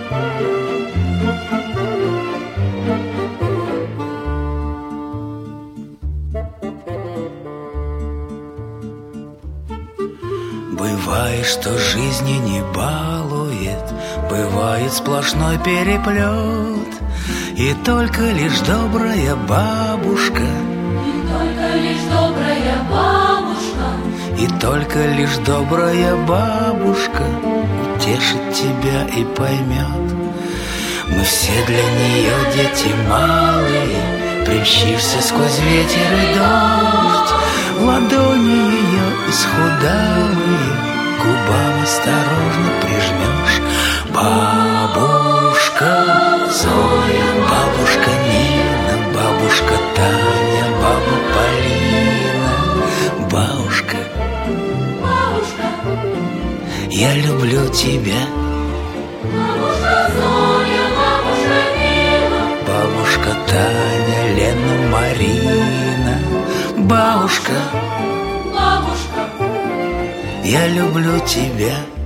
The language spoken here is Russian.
Бывает, что жизни не балует, бывает сплошной переплет, и только лишь добрая бабушка, и только лишь добрая бабушка, и только лишь добрая бабушка утешит тебя и поймет. Мы все для нее дети малые, примчишься сквозь ветер и дождь, в ладони ее исхудалые к губам осторожно прижмешь. Бабушка Зоя, бабушка Нина, бабушка Таня, баба Полина. Бабушка, бабушка, я люблю тебя. бабушка Зоя, бабушка Нина, Бабушка Таня, Лена, Марина. Бабушка, бабушка, я люблю тебя.